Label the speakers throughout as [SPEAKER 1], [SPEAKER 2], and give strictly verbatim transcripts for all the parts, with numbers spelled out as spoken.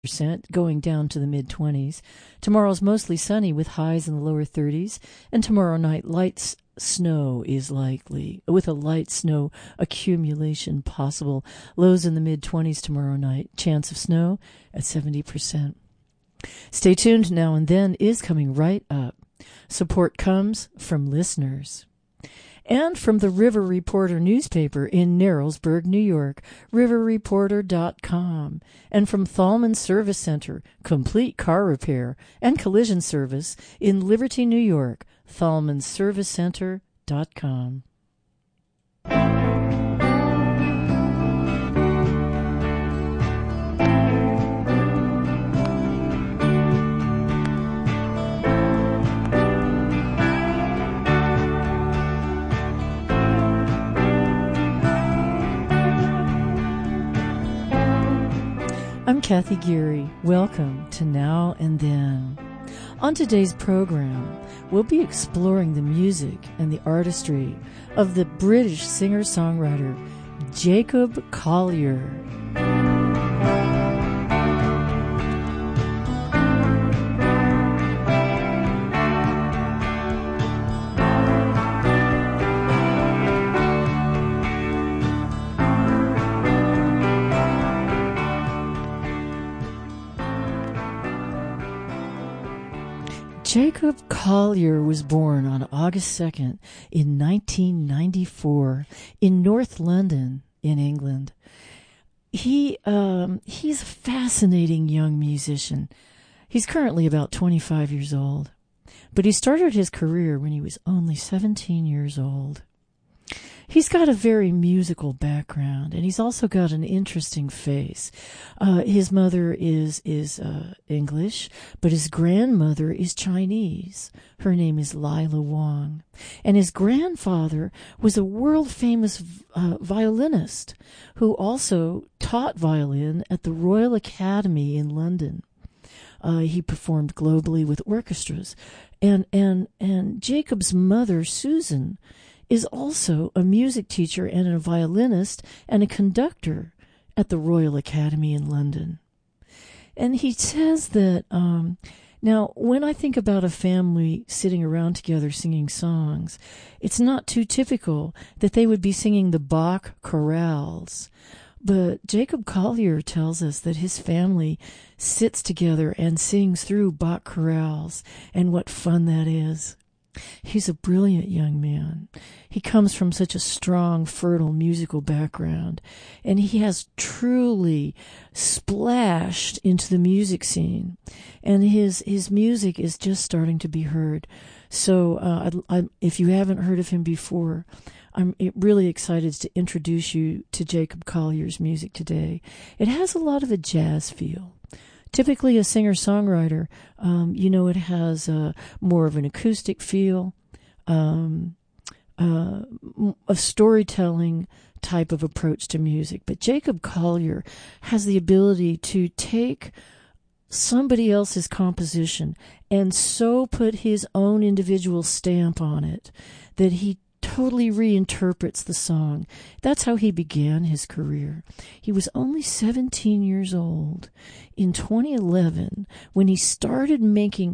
[SPEAKER 1] percent, going down to the mid-twenties. Tomorrow's mostly sunny with highs in the lower thirties. And tomorrow night, light s- snow is likely, with a light snow accumulation possible. Lows in the mid-twenties tomorrow night. Chance of snow at seventy percent. Stay tuned. Now and Then is coming right up. Support comes from listeners. And from the River Reporter newspaper in Narrowsburg, New York, river reporter dot com. And from Thalman Service Center, complete car repair and collision service in Liberty, New York, thalman service center dot com. I'm Kathy Geary. Welcome to Now and Then. On today's program, we'll be exploring the music and the artistry of the British singer-songwriter Jacob Collier. Jacob Collier was born on August second in nineteen ninety-four in North London in England. He um, he's a fascinating young musician. He's currently about twenty-five years old, but he started his career when he was only seventeen years old. He's got a very musical background, and he's also got an interesting face. Uh, his mother is is uh, English, but his grandmother is Chinese. Her name is Lila Wang. And his grandfather was a world-famous uh, violinist who also taught violin at the Royal Academy in London. Uh, he performed globally with orchestras. And, and, and Jacob's mother, Susan, is also a music teacher and a violinist and a conductor at the Royal Academy in London. And he says that, um, now, when I think about a family sitting around together singing songs, it's not too typical that they would be singing the Bach chorales. But Jacob Collier tells us that his family sits together and sings through Bach chorales, and what fun that is. He's a brilliant young man. He comes from such a strong, fertile musical background, and he has truly splashed into the music scene, and his his music is just starting to be heard. So uh, I, I, if you haven't heard of him before, I'm really excited to introduce you to Jacob Collier's music today. It has a lot of a jazz feel. Typically a singer-songwriter, um, you know, it has uh, more of an acoustic feel, um, uh, a storytelling type of approach to music. But Jacob Collier has the ability to take somebody else's composition and so put his own individual stamp on it that he totally reinterprets the song. That's how he began his career. He was only seventeen years old in twenty eleven when he started making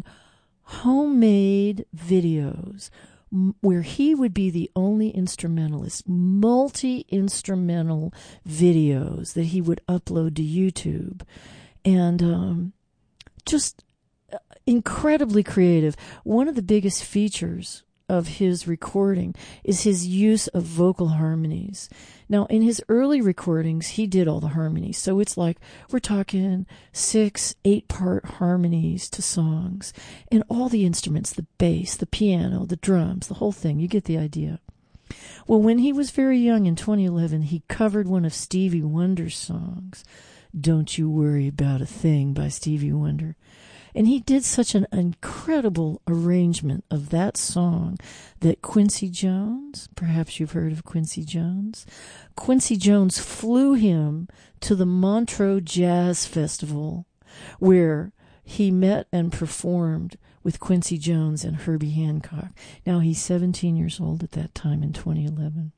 [SPEAKER 1] homemade videos where he would be the only instrumentalist, multi-instrumental videos that he would upload to YouTube. And um, just incredibly creative. One of the biggest features of his recording is his use of vocal harmonies. Now, in his early recordings, he did all the harmonies. So it's like we're talking six, eight-part harmonies to songs. And all the instruments, the bass, the piano, the drums, the whole thing. You get the idea. Well, when he was very young in twenty eleven, he covered one of Stevie Wonder's songs, Don't You Worry About a Thing by Stevie Wonder. And he did such an incredible arrangement of that song that Quincy Jones, perhaps you've heard of Quincy Jones, Quincy Jones flew him to the Montreux Jazz Festival, where he met and performed with Quincy Jones and Herbie Hancock. Now, he's seventeen years old at that time in twenty eleven.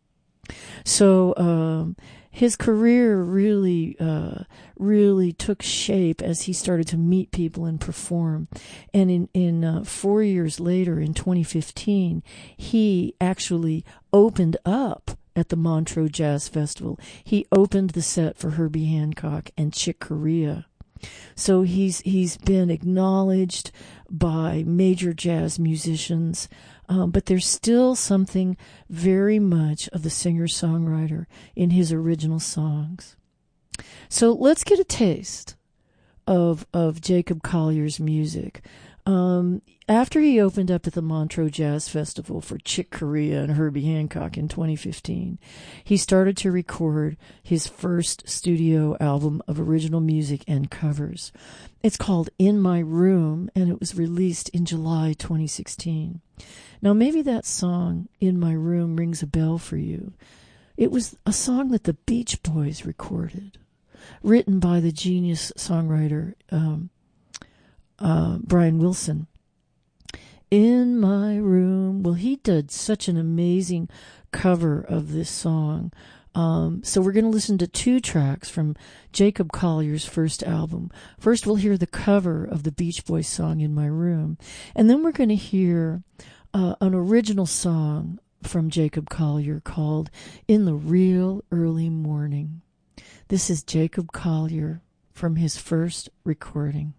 [SPEAKER 1] So um, his career really, uh, really took shape as he started to meet people and perform. And in in uh, four years later, in twenty fifteen, he actually opened up at the Montreux Jazz Festival. He opened the set for Herbie Hancock and Chick Corea. So he's he's been acknowledged by major jazz musicians, um, but there's still something very much of the singer-songwriter in his original songs. So let's get a taste of of Jacob Collier's music. Um, after he opened up at the Montreux Jazz Festival for Chick Corea and Herbie Hancock in twenty fifteen, he started to record his first studio album of original music and covers. It's called In My Room, and it was released in July twenty sixteen. Now, maybe that song, In My Room, rings a bell for you. It was a song that the Beach Boys recorded, written by the genius songwriter um, uh, Brian Wilson. In My Room. Well, he did such an amazing cover of this song. Um, so we're going to listen to two tracks from Jacob Collier's first album. First, we'll hear the cover of the Beach Boys song In My Room. And then we're going to hear uh, an original song from Jacob Collier called In the Real Early Morning. This is Jacob Collier from his first recording.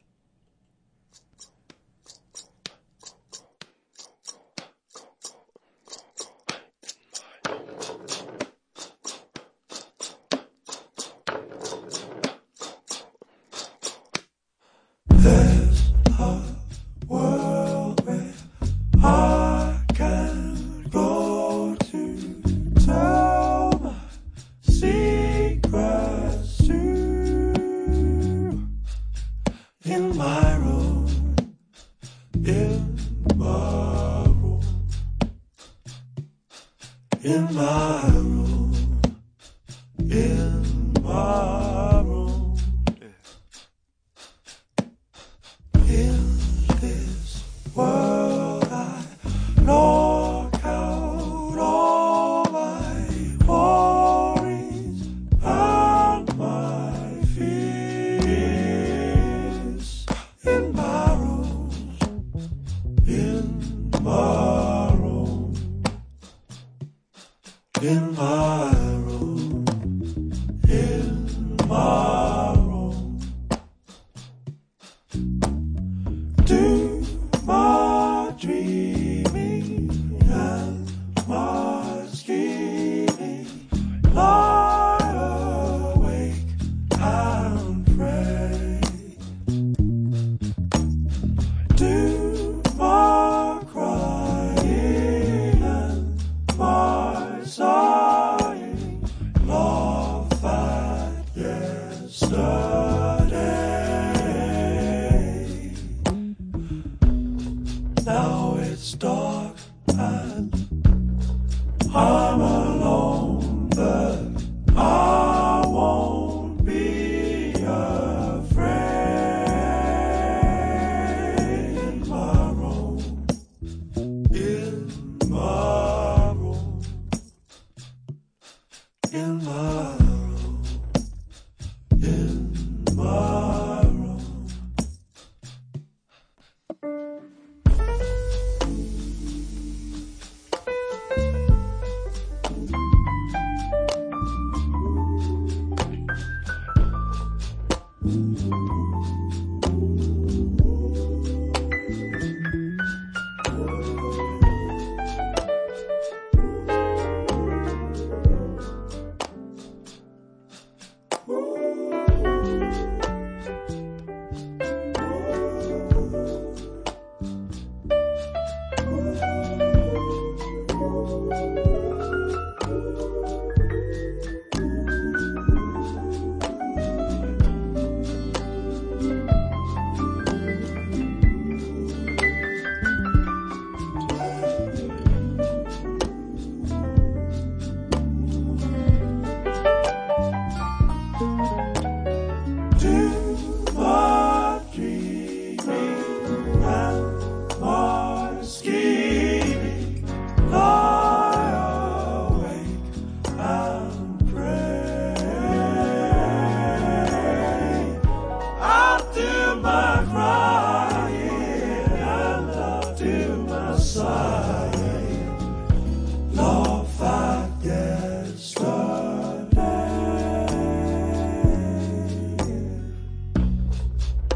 [SPEAKER 2] There's a world where I can go to tell my secrets to. In my room, in my room, in my room, in my room. In this world I knock out all my worries and my fears. In my room, in my room, in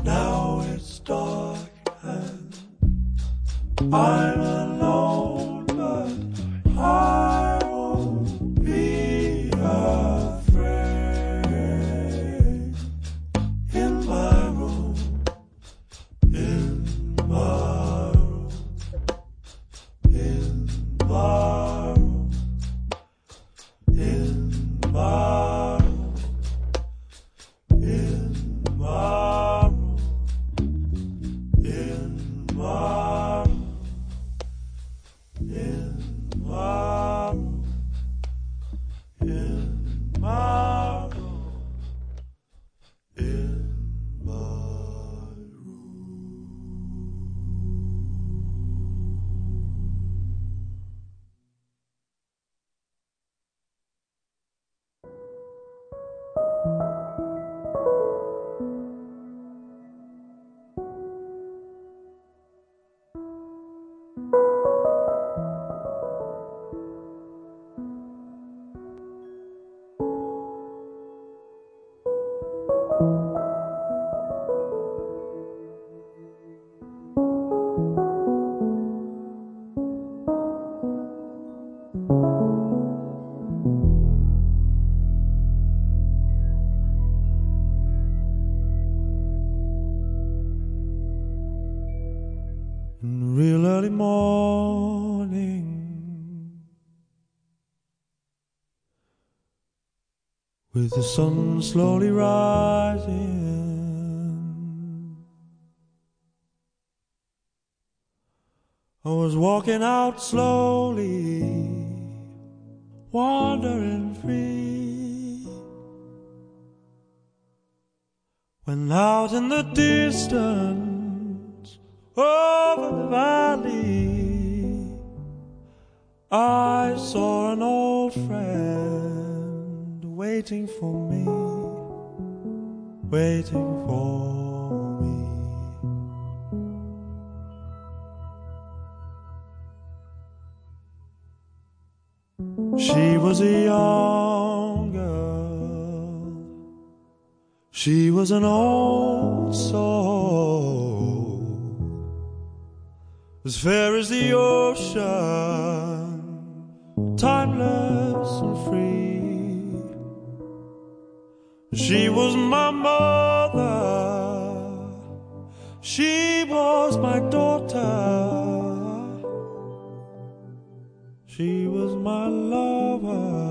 [SPEAKER 2] Now it's dark and I'm alone, but I won't be afraid. In my room, in my room, in my room, in my room, in my room, in my room, in my room, in my room, in my in the real early morning, with the sun slowly rising, I was walking out slowly, wandering free, when out in the distance, over the valley, I saw an old friend waiting for me, waiting for me. She was a young girl, she was an old soul, as fair as the ocean, timeless and free. She was my mother, she was my daughter, she was my lover,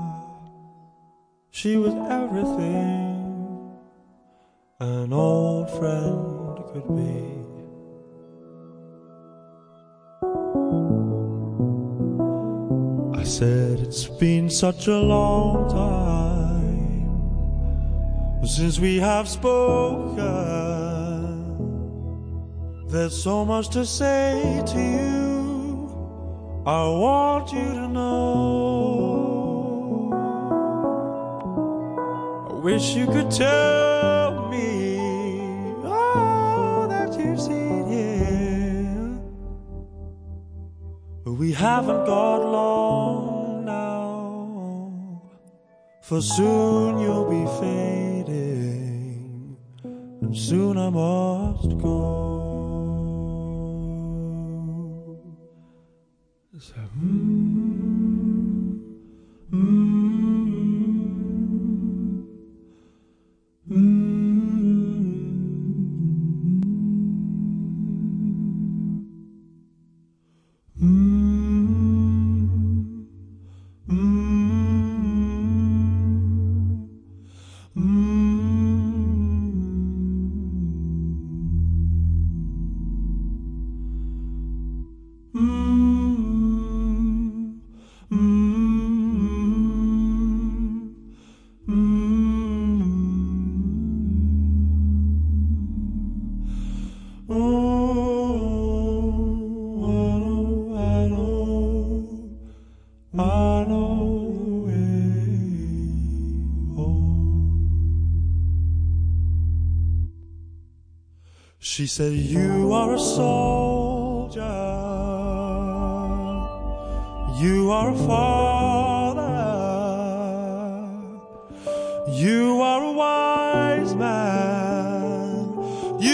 [SPEAKER 2] she was everything an old friend could be. I said, it's been such a long time since we have spoken. There's so much to say to you, I want you to know. I wish you could tell me all that you've seen here, but we haven't got long now, for soon you'll be fading, and soon I must go. So, mm, mm, mm. She said, you are a soldier, you are a father, you are a wise man,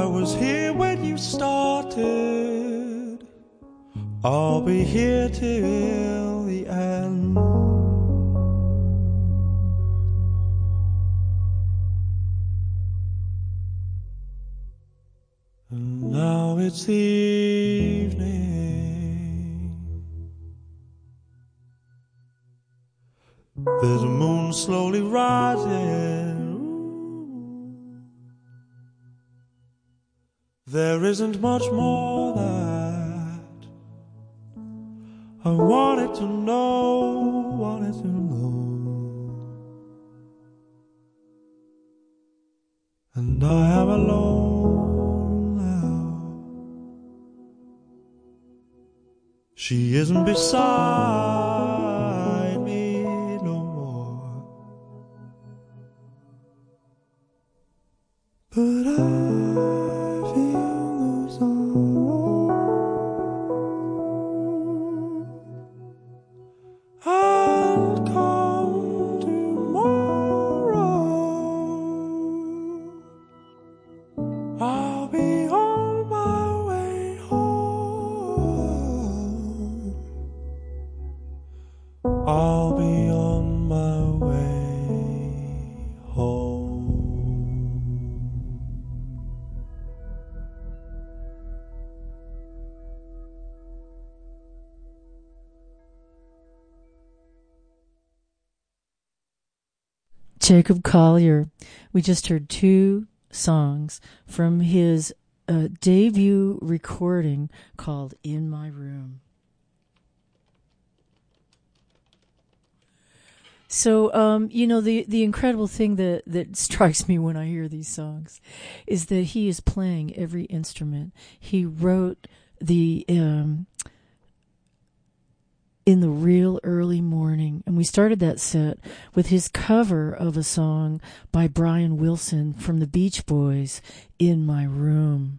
[SPEAKER 2] was here when you started. I'll be here till the end. And now it's the evening. There's a moon slowly rising. There isn't much more that I wanted to know, wanted to know. And I am alone now. She isn't beside me no more. But I I'll be on my way home.
[SPEAKER 1] Jacob Collier. We just heard two songs from his uh, debut recording called In My Room. So, um, you know, the, the incredible thing that, that strikes me when I hear these songs is that he is playing every instrument. He wrote the, um, In the Real Early Morning, and we started that set with his cover of a song by Brian Wilson from the Beach Boys, In My Room.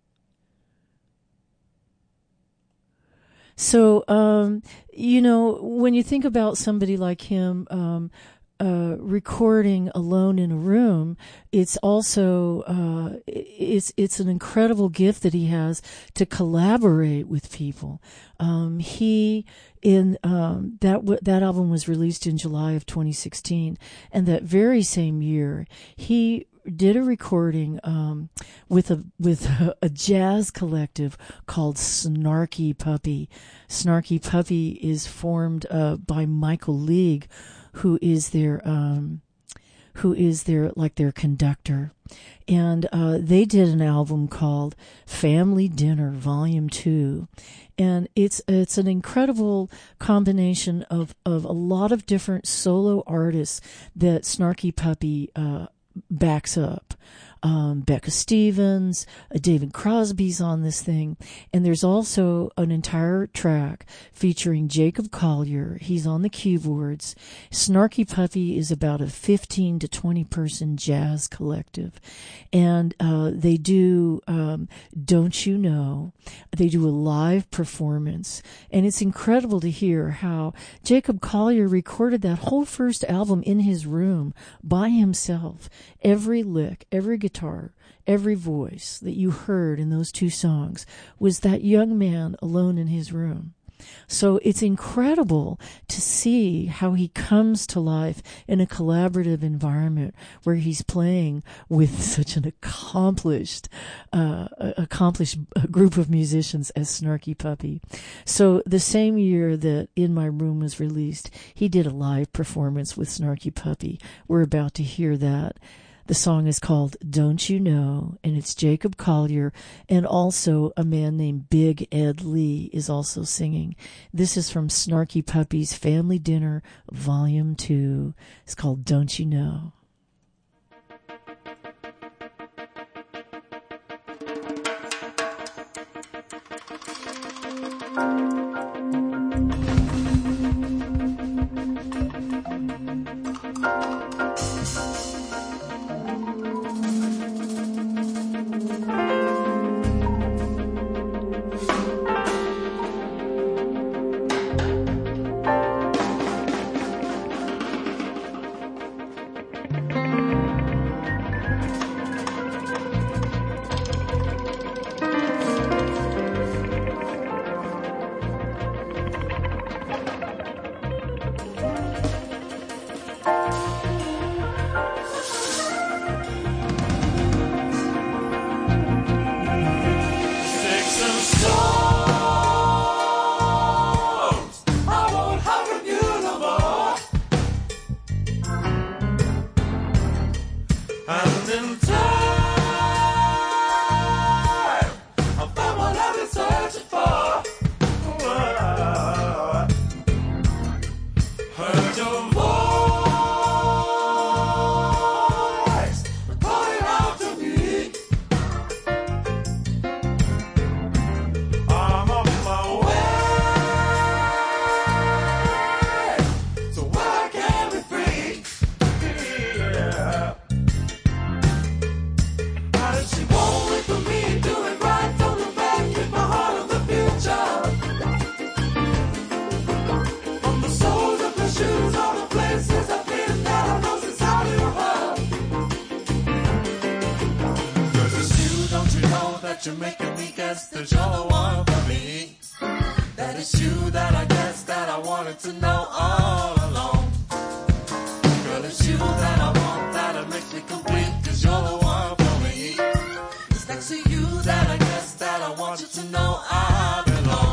[SPEAKER 1] So, um, you know, when you think about somebody like him um, uh, recording alone in a room, it's also uh, it's it's an incredible gift that he has to collaborate with people. Um, he in um, that w- that album was released in July of twenty sixteen, and that very same year he did a recording um, with a with a, a jazz collective called Snarky Puppy. Snarky Puppy is formed uh, by Michael League, who is their um, who is their like their conductor, and uh, they did an album called Family Dinner Volume Two, and it's it's an incredible combination of of a lot of different solo artists that Snarky Puppy Uh, backs up. Um, Becca Stevens, uh, David Crosby's on this thing, and there's also an entire track featuring Jacob Collier. He's on the keyboards. Snarky Puppy is about a fifteen to twenty person jazz collective, and uh, they do um, Don't You Know? They do a live performance, and it's incredible to hear how Jacob Collier recorded that whole first album in his room by himself. Every lick, every guitar, every voice that you heard in those two songs was that young man alone in his room. So it's incredible to see how he comes to life in a collaborative environment where he's playing with such an accomplished, uh, accomplished group of musicians as Snarky Puppy. So the same year that In My Room was released, he did a live performance with Snarky Puppy. We're about to hear that. The song is called Don't You Know, and it's Jacob Collier, and also a man named Big Ed Lee is also singing. This is from Snarky Puppy's Family Dinner, Volume two. It's called Don't You Know.
[SPEAKER 2] And in time, I'll find what I've been searching for. Heard your voice calling out to me. I'm on my way, so where I can be free. Yeah. How does she won't wait for me, doing right, don't look back, keep my heart on the future. From the soles of the shoes, all the places I've been, that I know since I knew her. Cause it's you, don't you know that you're making me guess that you're the one for me. That it's you that I guess that I wanted to know all along. Girl, it's you that I want, that it makes me complete, cause you're the one for me. It's next to you that I guess that I want you to know I belong.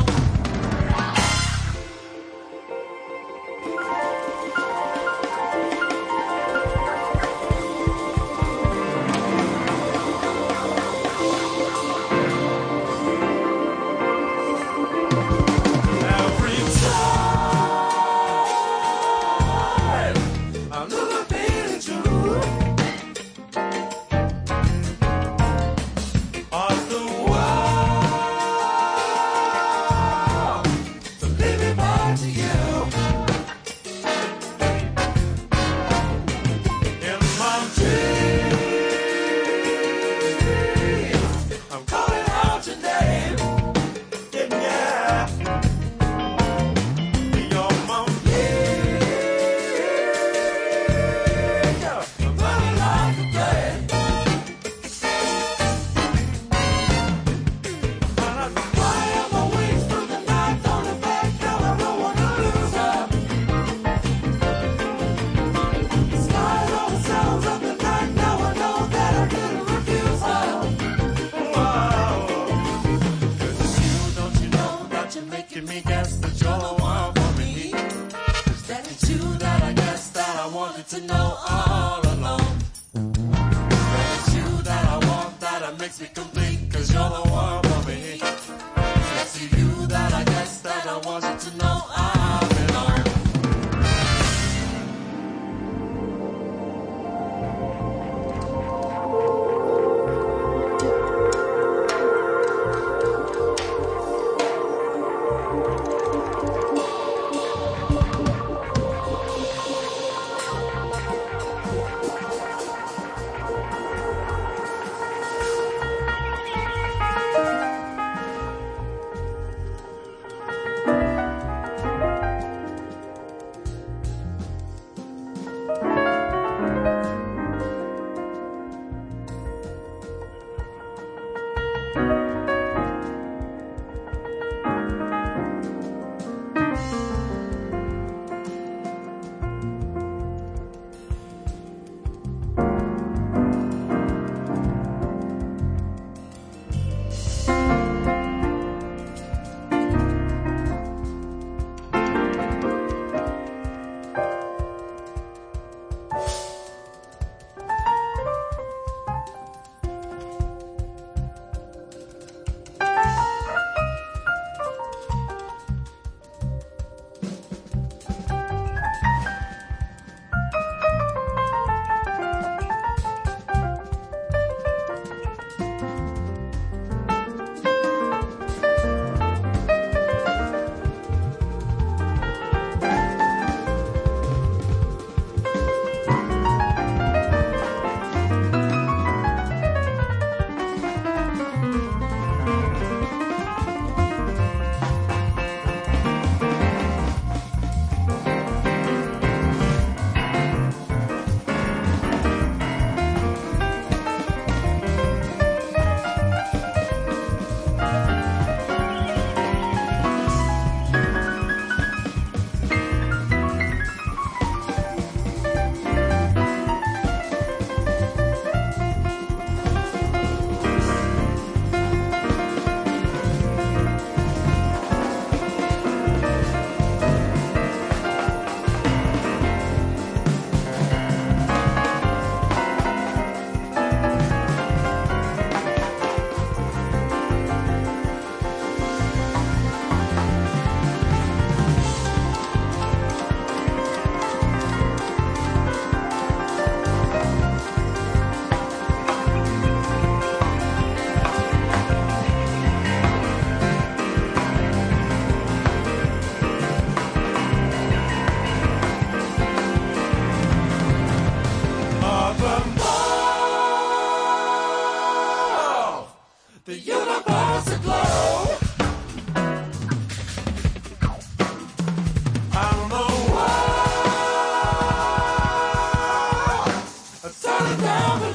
[SPEAKER 2] Every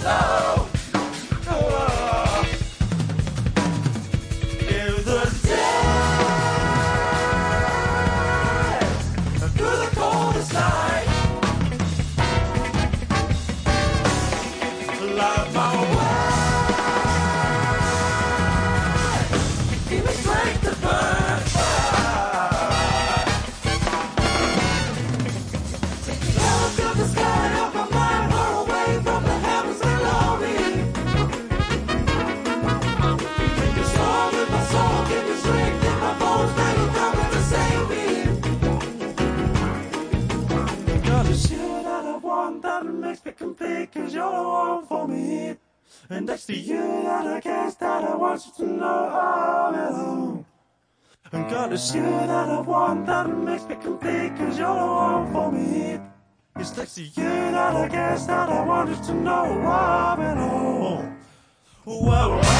[SPEAKER 2] low. Oh, if the day through the coldest night, light my way, give me strength to burn. The sky of my mind, far away from the heavens below me. Make a storm in my soul, give me strength in my bones, that you come to save me. God, it's you that I want, that makes me complete, cause you're the one for me. And next to you that I guess that I want you to know all along. And God, it's you that I want, that makes me complete, cause you're the one for me. It's next to you that I guess that I wanted to know why and all. Whoa, whoa.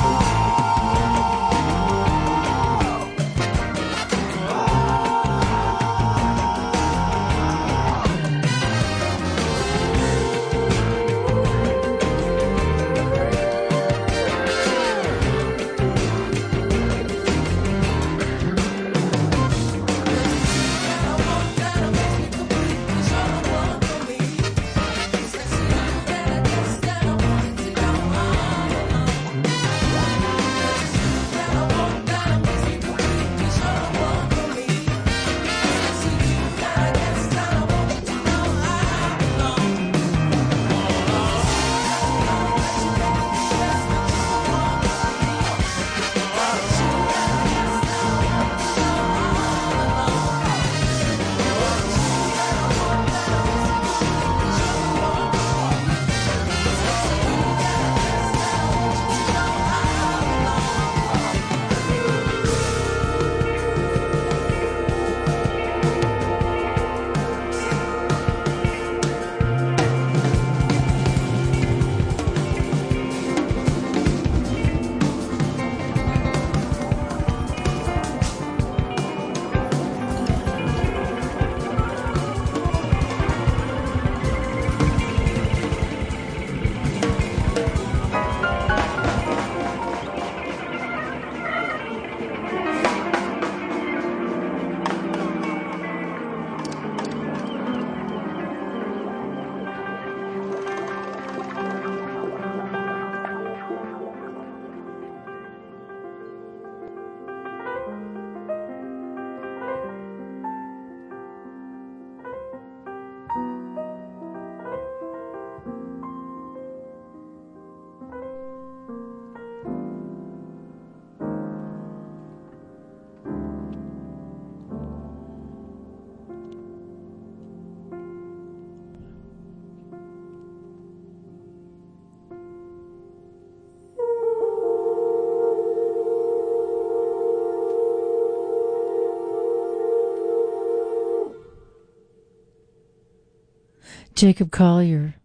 [SPEAKER 1] Jacob Collier,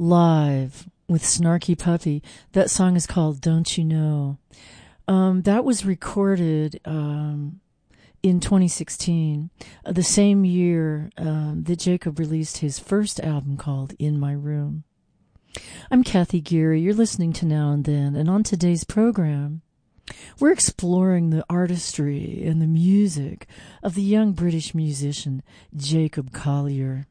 [SPEAKER 1] live with Snarky Puppy. That song is called Don't You Know. Um, that was recorded um, in twenty sixteen, uh, the same year um, that Jacob released his first album called In My Room. I'm Kathy Geary. You're listening to Now and Then, and on today's program, we're exploring the artistry and the music of the young British musician Jacob Collier.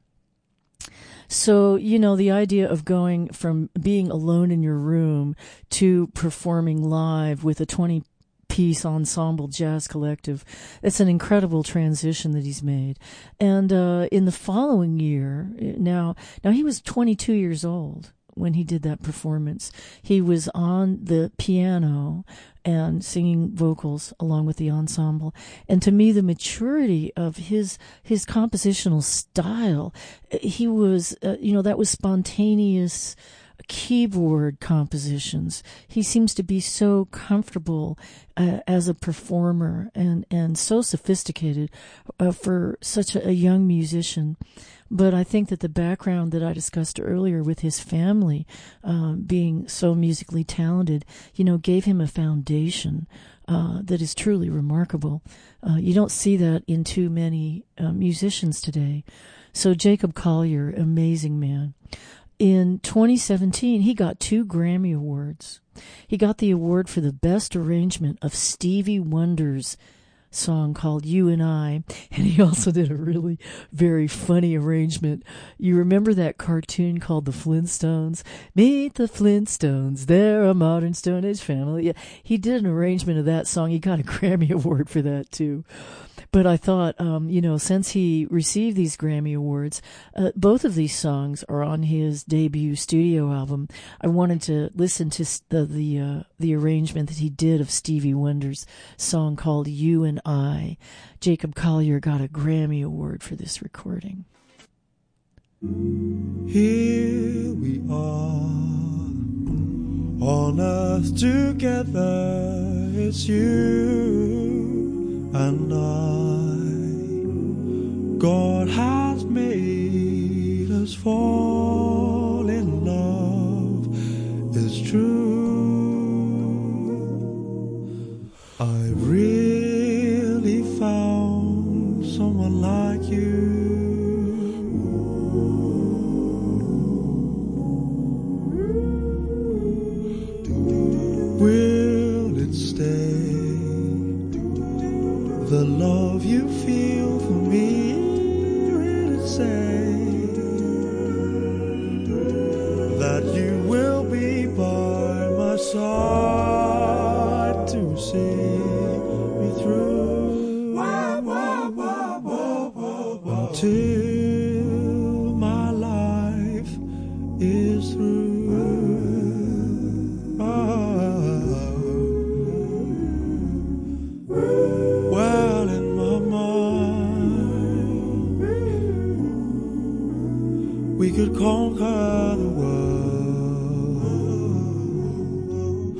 [SPEAKER 1] So, you know, the idea of going from being alone in your room to performing live with a twenty-piece ensemble jazz collective, it's an incredible transition that he's made. And uh, in the following year, now, now he was twenty-two years old when he did that performance. He was on the piano and singing vocals along with the ensemble. And to me, the maturity of his his compositional style, he was, uh, you know, that was spontaneous keyboard compositions. He seems to be so comfortable uh, as a performer and, and so sophisticated uh, for such a, a young musician. But I think that the background that I discussed earlier with his family um, being so musically talented, you know, gave him a foundation uh, that is truly remarkable. Uh, you don't see that in too many uh, musicians today. So Jacob Collier, amazing man. in twenty seventeen, he got two Grammy Awards. He got the award for the best arrangement of Stevie Wonder's song called You and I, and he also did a really very funny arrangement. You remember that cartoon called The Flintstones? Meet the Flintstones, they're a modern Stone Age family. Yeah, he did an arrangement of that song. He got a Grammy Award for that too. But I thought, um, you know, since he received these Grammy Awards, uh, both of these songs are on his debut studio album. I wanted to listen to the the uh, the arrangement that he did of Stevie Wonder's song called You and I. Jacob Collier got a Grammy Award for this recording.
[SPEAKER 2] Here we are, on earth together, it's you and I. God has made us fall in love, it's true. I've really found someone like you. Will it stay? The love you feel for me, will it say that you will be by my side to see me through until my life is through? Well, in my mind, we could conquer the world.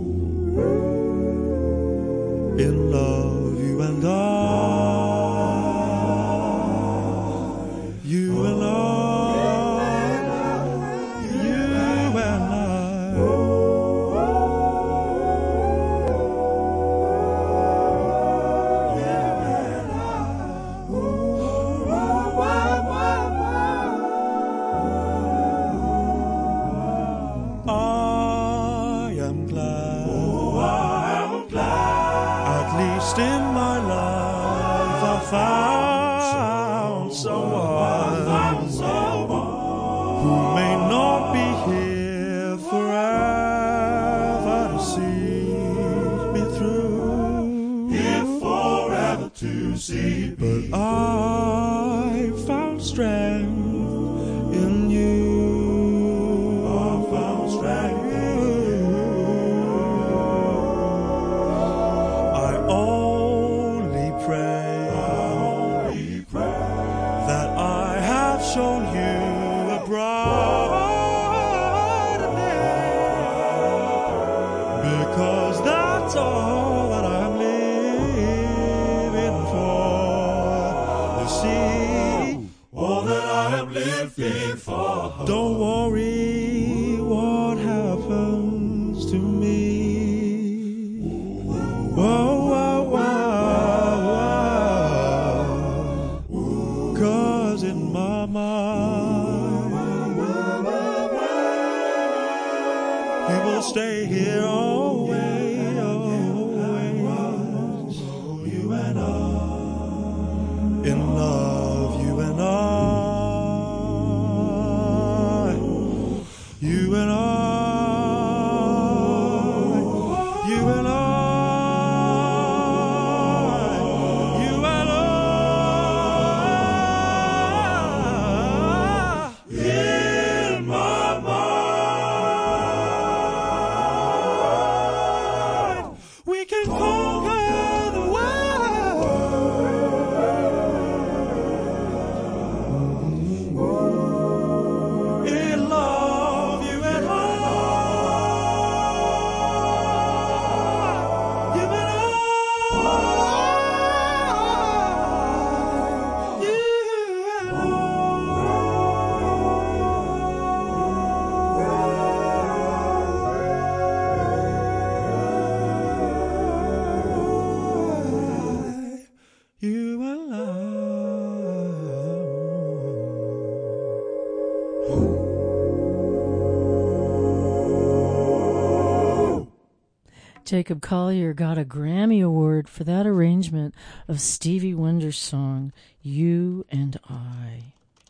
[SPEAKER 2] In love, you and I, you and I. Found someone who may not be here forever to see me through. Here forever to see me. But I found strength in you. I found strength in you. I only pray shown you a brighter day, because that's all that I'm living for. You see, all that I am living for. Don't worry what happens to me. Whoa, whoa, whoa, whoa. 'Cause in my mind, you will stay here always, always. You and I, in love, you and I, you and I, you and I. In love, you and I.
[SPEAKER 1] Jacob Collier got a Grammy Award for that arrangement of Stevie Wonder's song, You and I.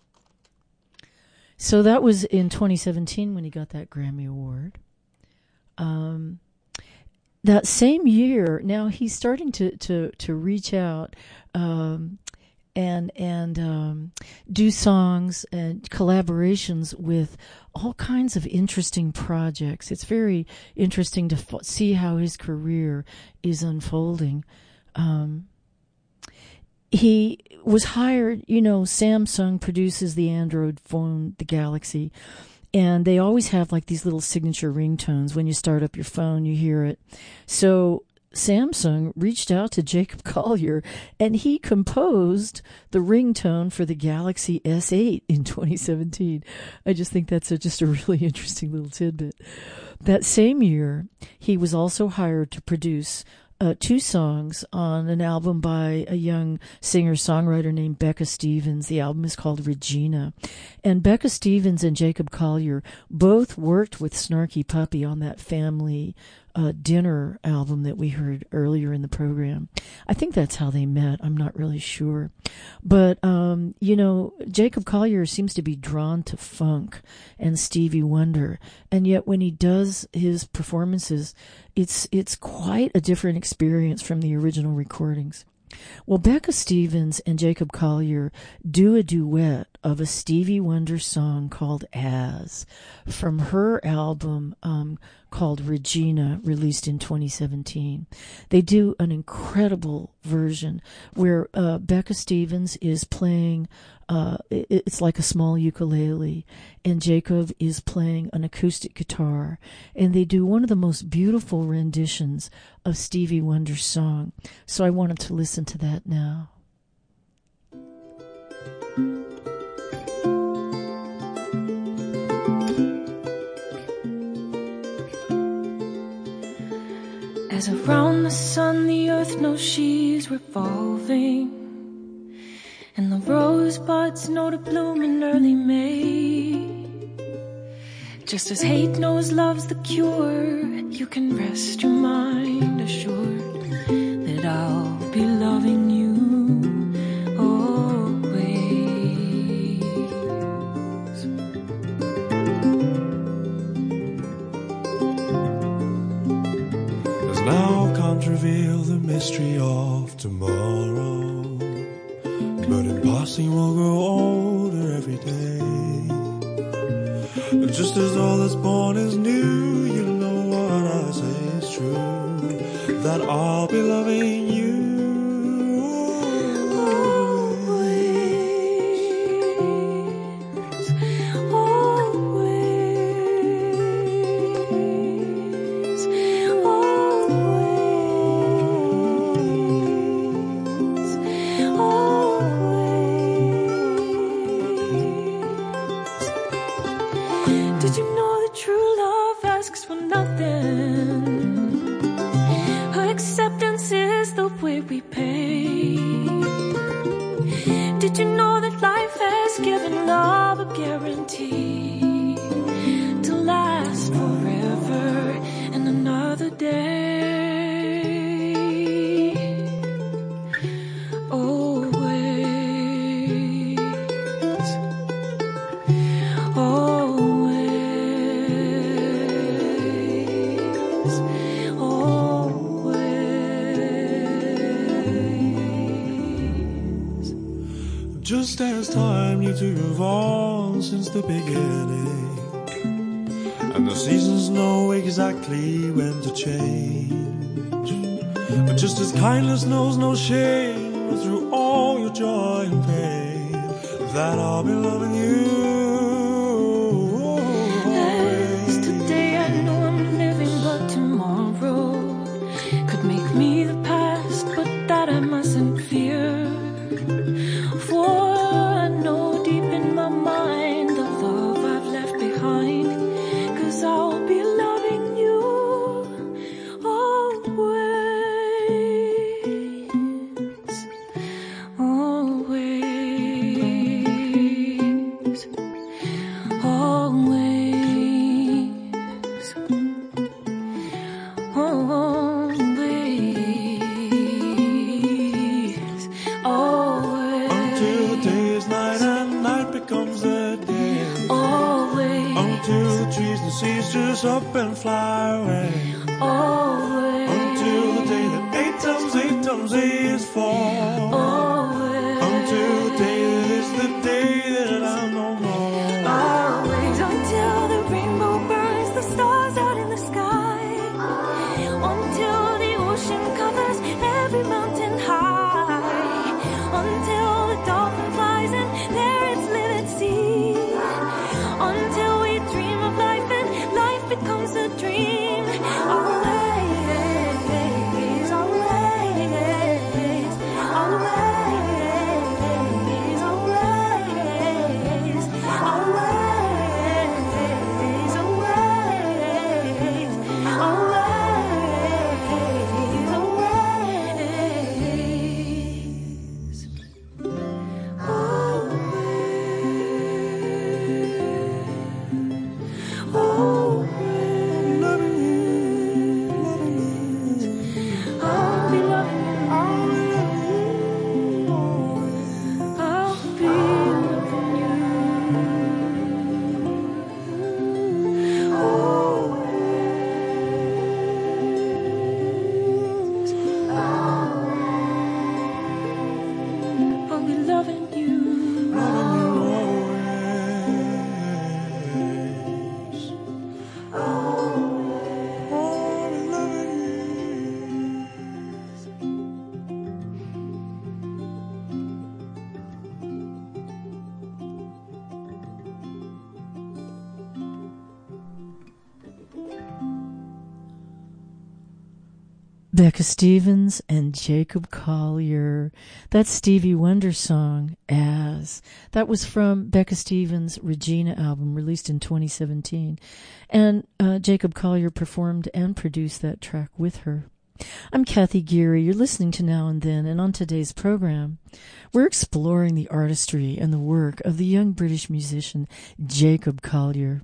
[SPEAKER 1] So that was in twenty seventeen when he got that Grammy Award. Um, that same year, now he's starting to, to, to reach out um, and and um, do songs and collaborations with all kinds of interesting projects. It's very interesting to f- see how his career is unfolding. Um, he was hired, you know, Samsung produces the Android phone, the Galaxy, and they always have like these little signature ringtones. When you start up your phone, you hear it. So Samsung reached out to Jacob Collier, and he composed the ringtone for the Galaxy S eight in twenty seventeen. I just think that's a, just a really interesting little tidbit. That same year, he was also hired to produce Uh, two songs on an album by a young singer-songwriter named Becca Stevens. The album is called Regina. And Becca Stevens and Jacob Collier both worked with Snarky Puppy on that family uh, dinner album that we heard earlier in the program. I think that's how they met. I'm not really sure. But, um, you know, Jacob Collier seems to be drawn to funk and Stevie Wonder. And yet when he does his performances, it's it's quite a different experience from the original recordings. Well, Becca Stevens and Jacob Collier do a duet of a Stevie Wonder song called As from her album um, called Regina, released in twenty seventeen. They do an incredible version where uh, Becca Stevens is playing, uh, it, it's like a small ukulele, and Jacob is playing an acoustic guitar, and they do one of the most beautiful renditions of Stevie Wonder's song. So I wanted to listen to that now.
[SPEAKER 3] As around the sun the earth knows she's revolving, and the rosebuds know to bloom in early May. Just as hate knows love's the cure, you can rest your mind assured that I'll be loving you always.
[SPEAKER 2] As now can't reveal the mystery of tomorrow, but in passing we'll grow older every day. Just as all that's born is new, you know what I say is true, that I'll be loving you
[SPEAKER 3] always, always, always, always. Did you know that true love asks for nothing? Her acceptance is the way we pay. Did you know that life has given love a guarantee to last forever and another day? Always, always, always.
[SPEAKER 2] just as time needs to move on since the beginning, and the seasons know exactly when to change. But just as kindness knows no shame, through all your joy and pain, that I'll be loving you
[SPEAKER 3] As today I know I'm living, but tomorrow could make me the past, but that I mustn't fear. For I know deep in my mind the love I've left behind, 'cause I'll be loving you always, always.
[SPEAKER 2] seas just up and fly away.
[SPEAKER 3] Always.
[SPEAKER 2] Until the day that eight times eight times eight is four.
[SPEAKER 3] Always.
[SPEAKER 2] Until the day that is the day that I'm no more.
[SPEAKER 3] Always. Until the rainbow burns the stars out in the sky. Until the ocean covers every mountain high. Until the dolphin flies and there it's live at sea. Until we dream of life and life becomes a dream. Always, always, always, always, always, I'll be loving you. I'll be loving you. I'll be loving you.
[SPEAKER 1] Becca Stevens and Jacob Collier. That Stevie Wonder song, As. That was from Becca Stevens' Regina album, released in twenty seventeen. And uh, Jacob Collier performed and produced that track with her. I'm Kathy Geary. You're listening to Now and Then, and on today's program, we're exploring the artistry and the work of the young British musician Jacob Collier.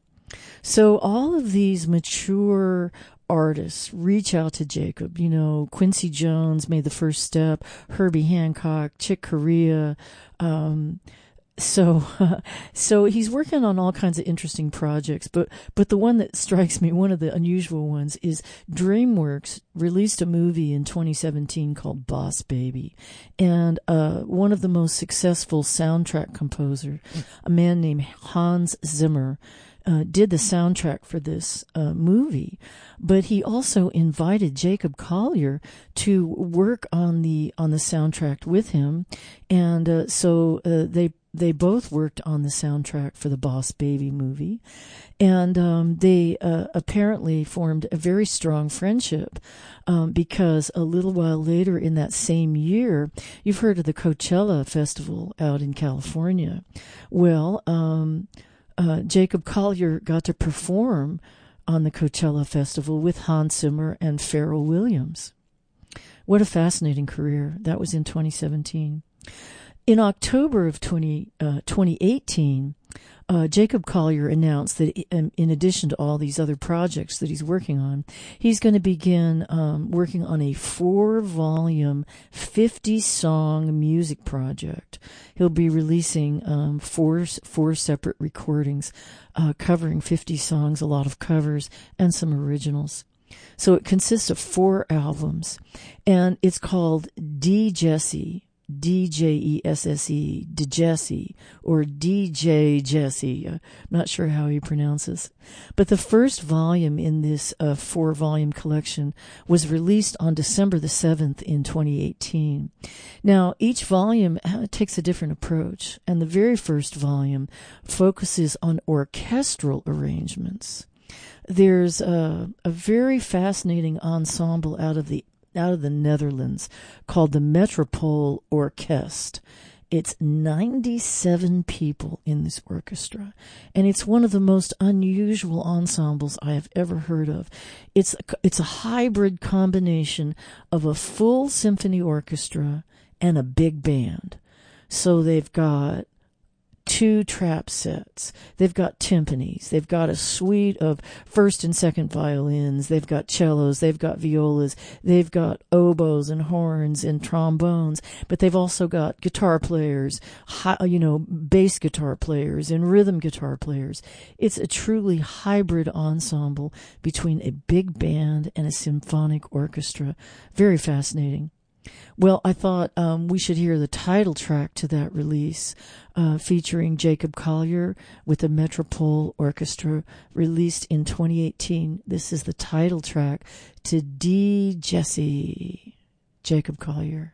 [SPEAKER 1] So all of these mature artists reach out to Jacob. You know, Quincy Jones made the first step, Herbie Hancock, Chick Corea. Um, so, uh, so he's working on all kinds of interesting projects. But, but the one that strikes me, one of the unusual ones, is DreamWorks released a movie in twenty seventeen called Boss Baby, and uh, one of the most successful soundtrack composers, a man named Hans Zimmer, Uh, did the soundtrack for this uh, movie, but he also invited Jacob Collier to work on the on the soundtrack with him, and uh, so uh, they they both worked on the soundtrack for the Boss Baby movie, and um, they uh, apparently formed a very strong friendship um, because a little while later in that same year, you've heard of the Coachella Festival out in California. Well, um, Uh, Jacob Collier got to perform on the Coachella Festival with Hans Zimmer and Pharrell Williams. What a fascinating career. That was in twenty seventeen. In October of twenty eighteen, uh, Jacob Collier announced that in, in addition to all these other projects that he's working on, he's going to begin um, working on a four-volume, fifty-song music project. He'll be releasing um, four four separate recordings uh, covering fifty songs, a lot of covers, and some originals. So it consists of four albums, and it's called D Jesse, D J E S S E, D Jesse, or D J Jesse. I'm not sure how he pronounces. But the first volume in this uh, four-volume collection was released on December the seventh in twenty eighteen. Now, each volume uh, takes a different approach, and the very first volume focuses on orchestral arrangements. There's a, a very fascinating ensemble out of the out of the Netherlands called the Metropole Orkest. It's ninety-seven people in this orchestra, and it's one of the most unusual ensembles I have ever heard of. It's a, it's a hybrid combination of a full symphony orchestra and a big band. So they've got two trap sets. They've got timpanis. They've got a suite of first and second violins. They've got cellos. They've got violas. They've got oboes and horns and trombones. But they've also got guitar players, you know, bass guitar players and rhythm guitar players. It's a truly hybrid ensemble between a big band and a symphonic orchestra. Very fascinating. Well, I thought um, we should hear the title track to that release, uh, featuring Jacob Collier with the Metropole Orchestra, released in twenty eighteen. This is the title track to D. Jesse, Jacob Collier.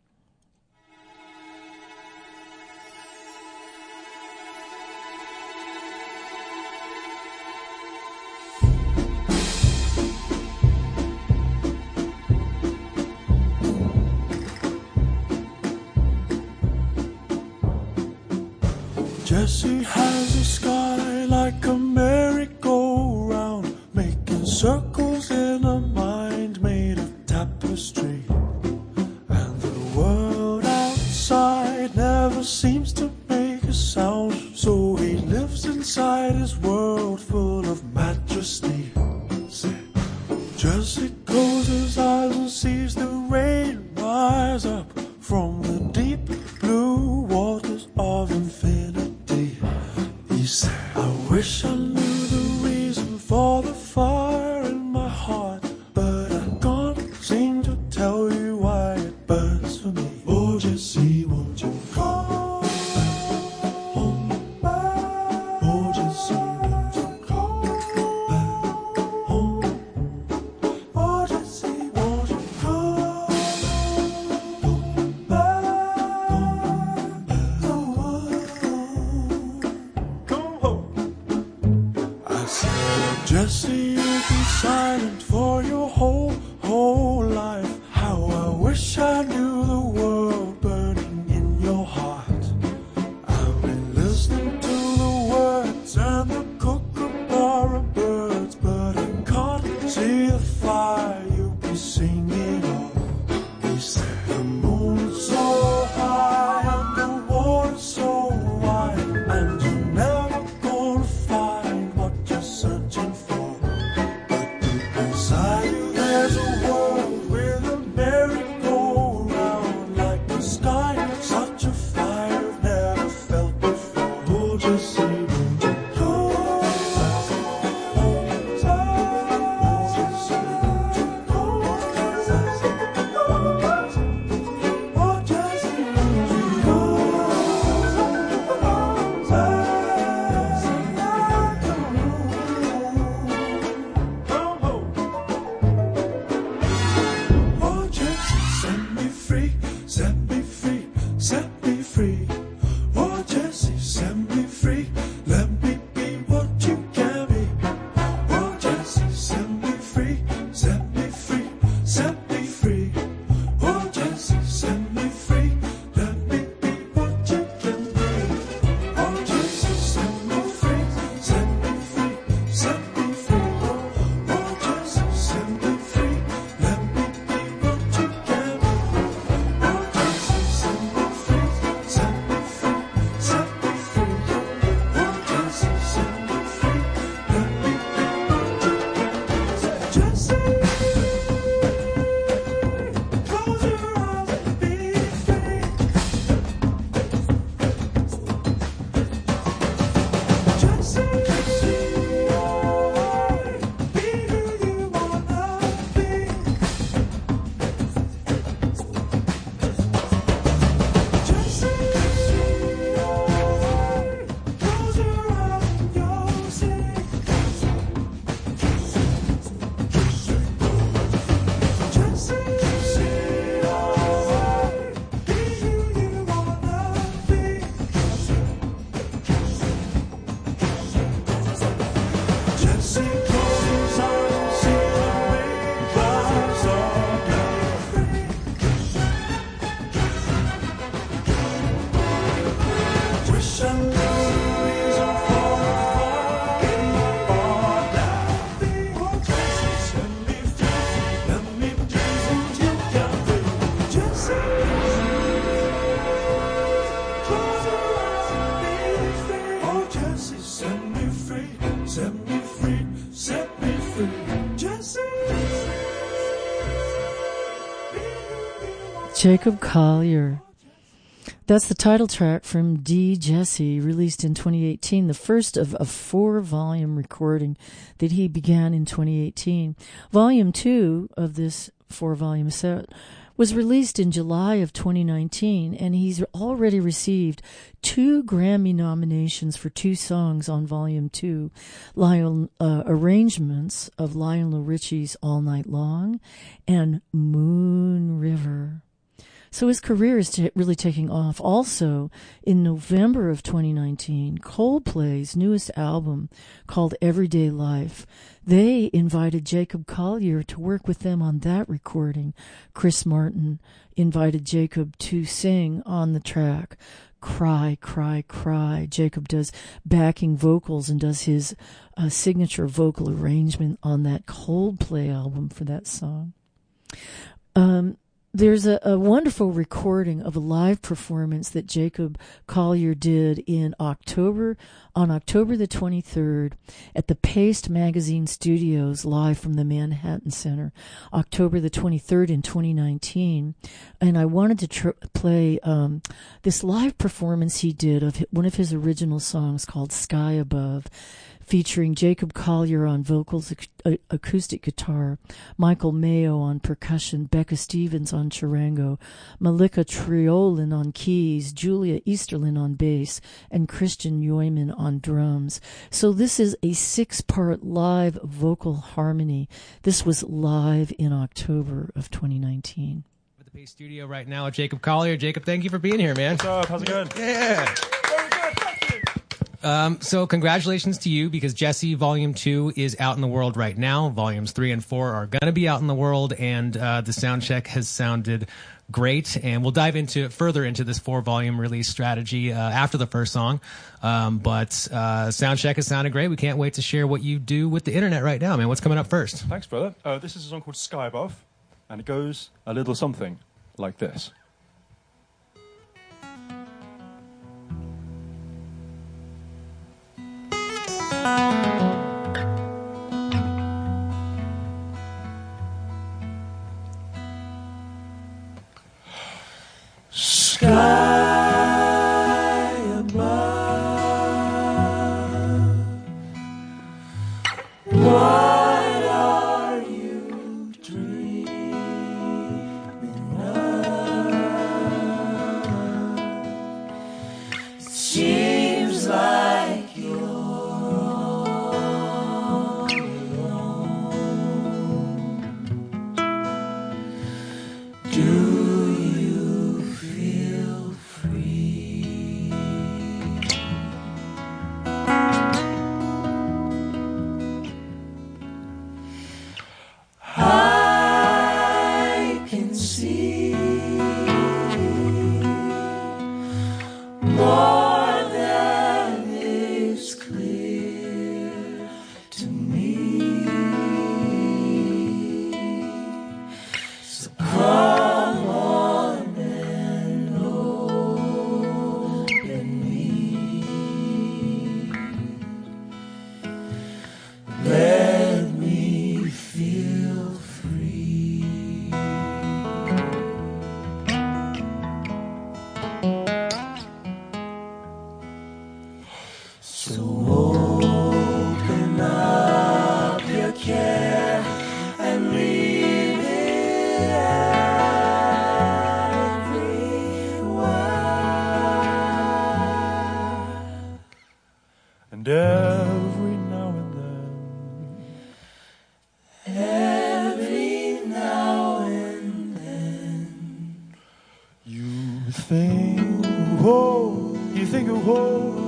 [SPEAKER 2] Jesse has a sky like a merry-go-round, making circles in a mind made of tapestry. And the world outside never seems to make a sound, so he lives inside his world full of majesty. Jesse closes his eyes and sees the rain rise up from the deep blue waters of infinity. He said, I wish I knew the reason for the fire in my heart, but I can't seem to tell you why it burns for me. Oh, Jesse, won't you come home back? Oh, Jesse, won't you come back home? Oh, Jesse, won't you come, come back, come back, come home. I said, Jesse, you've been silent for your whole, whole life. How I wish I knew the world burning in your heart. I've been listening to the words and the kookaburra birds, but I can't see the fire you'll be singing of. He said, the moon's so high and the water's so wide, and you're never gonna find what you're searching for. But deep inside you there's a world with a merry-go-round, like the sky, such a fire I've never felt before. Oh, Jesse, won't you come back home? Oh, Jesse, won't
[SPEAKER 1] Jacob Collier. That's the title track from D. Jesse, released in twenty eighteen, the first of a four-volume recording that he began in twenty eighteen. Volume two of this four-volume set was released in July of twenty nineteen, and he's already received two Grammy nominations for two songs on Volume two, Lionel, uh, arrangements of Lionel Richie's All Night Long and Moon River. So his career is t- really taking off. Also, in November of twenty nineteen, Coldplay's newest album, called Everyday Life, they invited Jacob Collier to work with them on that recording. Chris Martin invited Jacob to sing on the track Cry, Cry, Cry. Jacob does backing vocals and does his uh, signature vocal arrangement on that Coldplay album for that song. Um... There's a, a wonderful recording of a live performance that Jacob Collier did in October, on October the twenty-third, at the Paste Magazine Studios, live from the Manhattan Center, October the twenty-third in twenty nineteen. And I wanted to tr- play um, this live performance he did of one of his original songs called Sky Above, featuring Jacob Collier on vocals, ac- acoustic guitar, Michael Mayo on percussion, Becca Stevens on charango, Malika Triolin on keys, Julia Easterlin on bass, and Christian Yoyman on drums. So this is a six-part live vocal harmony. This was live in October of twenty nineteen.
[SPEAKER 4] At the Pace Studio right now with Jacob Collier. Jacob, thank you for being here, man.
[SPEAKER 5] What's up? How's it going?
[SPEAKER 4] Yeah. Um, so congratulations to you, because Jesse Volume two is out in the world right now. Volumes three and four are going to be out in the world, and uh, the sound check has sounded great. And we'll dive into further into this four-volume release strategy uh, after the first song. Um, but uh, sound check has sounded great. We can't wait to share what you do with the internet right now, man. What's coming up first?
[SPEAKER 5] Thanks, brother. Uh, this is a song called Sky Above, and it goes a little something like this.
[SPEAKER 2] Sky above, what are you dreaming of? Seems like you're all alone. Do
[SPEAKER 5] And every now and then,
[SPEAKER 2] every now and then,
[SPEAKER 5] you think, oh, you think of oh,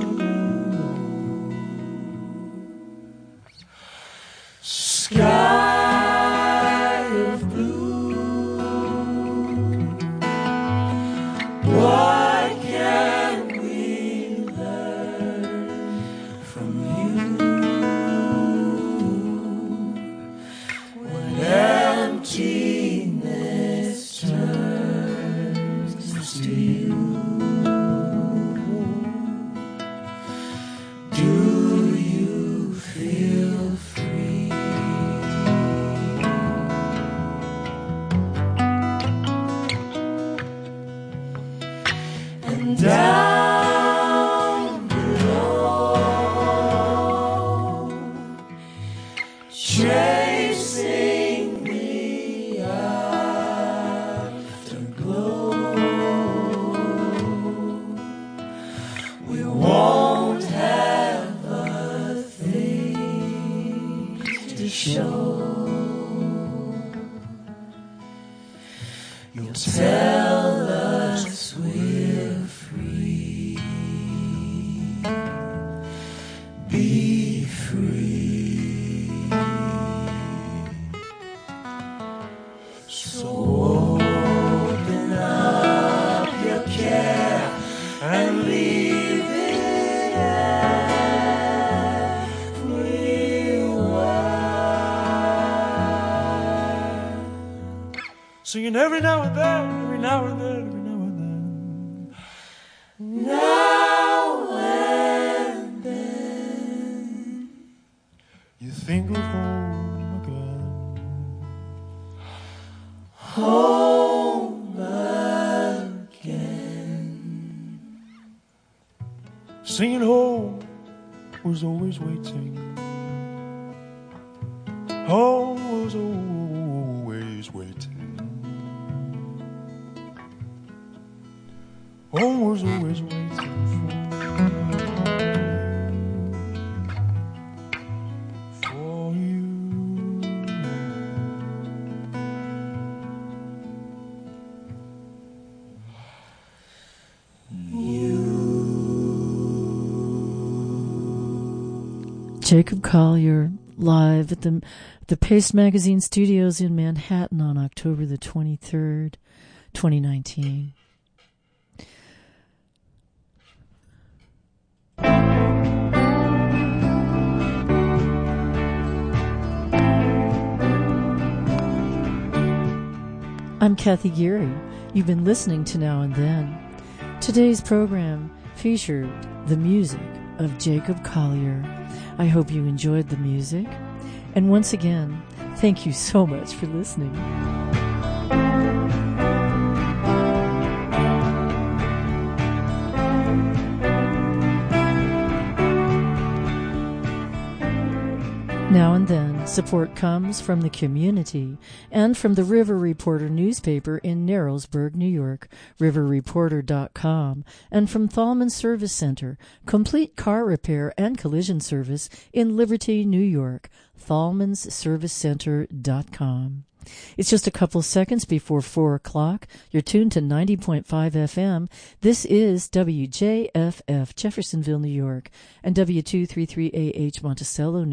[SPEAKER 2] sky of blue. What can we learn from you? When emptiness turns to you, tell us we're free. Be free. So open up your care and leave it everywhere. Singing every now and then, every now and then, every now and then. Now and then. You think of home again. Home again. Singing home was always waiting. Home was always waiting. Home was always waiting for for you.
[SPEAKER 1] Jacob Collier, live at the the Paste Magazine studios in Manhattan on October the twenty-third, twenty nineteen. I'm Kathy Geary. You've been listening to Now and Then. Today's program featured the music of Jacob Collier. I hope you enjoyed the music. And once again, thank you so much for listening. Now and then, support comes from the community and from the River Reporter newspaper in Narrowsburg, New York, river reporter dot com, and from Thalman Service Center, complete car repair and collision service in Liberty, New York, thalmans service center dot com. It's just a couple seconds before four o'clock. You're tuned to ninety point five F M. This is W J F F, Jeffersonville, New York, and W two thirty-three A H, Monticello, New York.